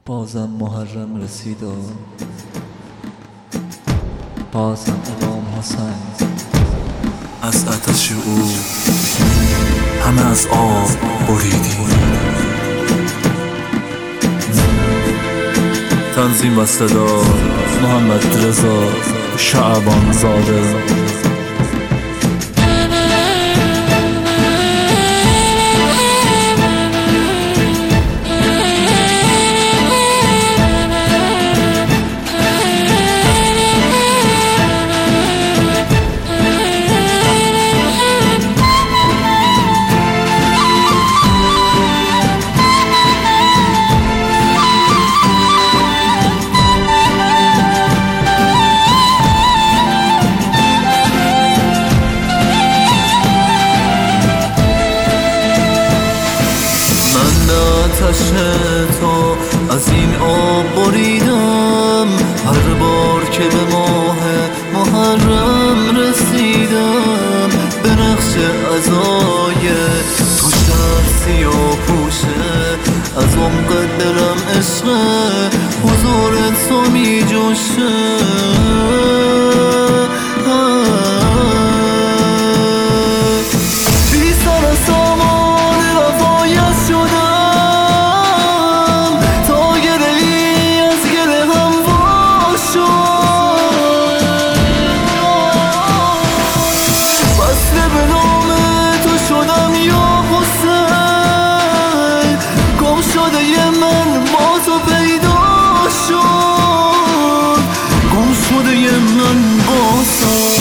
بازم محرم رسید و بازم امام حسین از آتش او همه از آب بریدیم. تنظیم و صدا محمد رضا شعبان زاده. آتش تو از این آب بریدم، هر بار که به ماه محرم رسیدم. به نقش عزای تو شهر سیاه پوشه، از عمق دلم عشق حضور تو می جوشه. بی سر سامان وفایت شدم، من باسم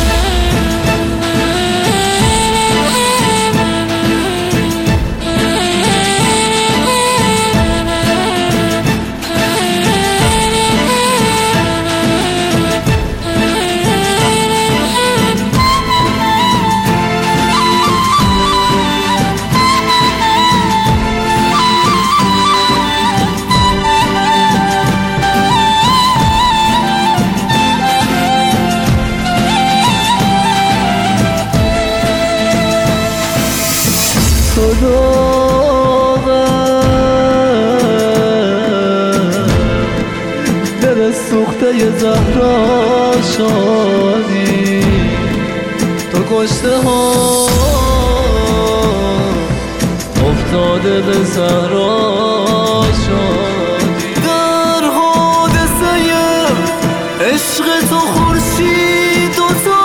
دل سوخته زهرا شدی، تو کشته ها افتاده به صحرا شدی. در حادثه عشق تو خورشید دوتا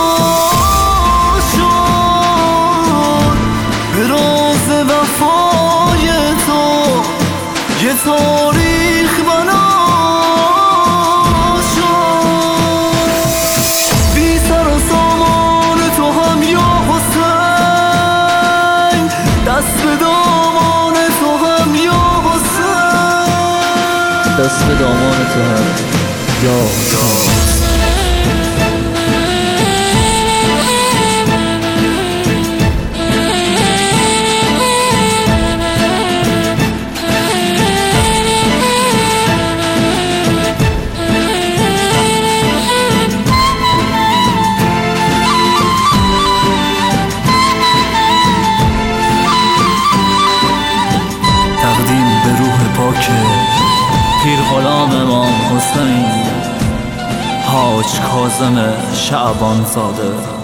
شد، به راز وفای تو یه تاریخ بنا شد. بی سر و سامان تو هم یا حسین، دست به دامان تو هم یا حسین، دست به دامان تو هم یا حسین. پیر غلام امام حسین حاج کاظم شعبان زاده.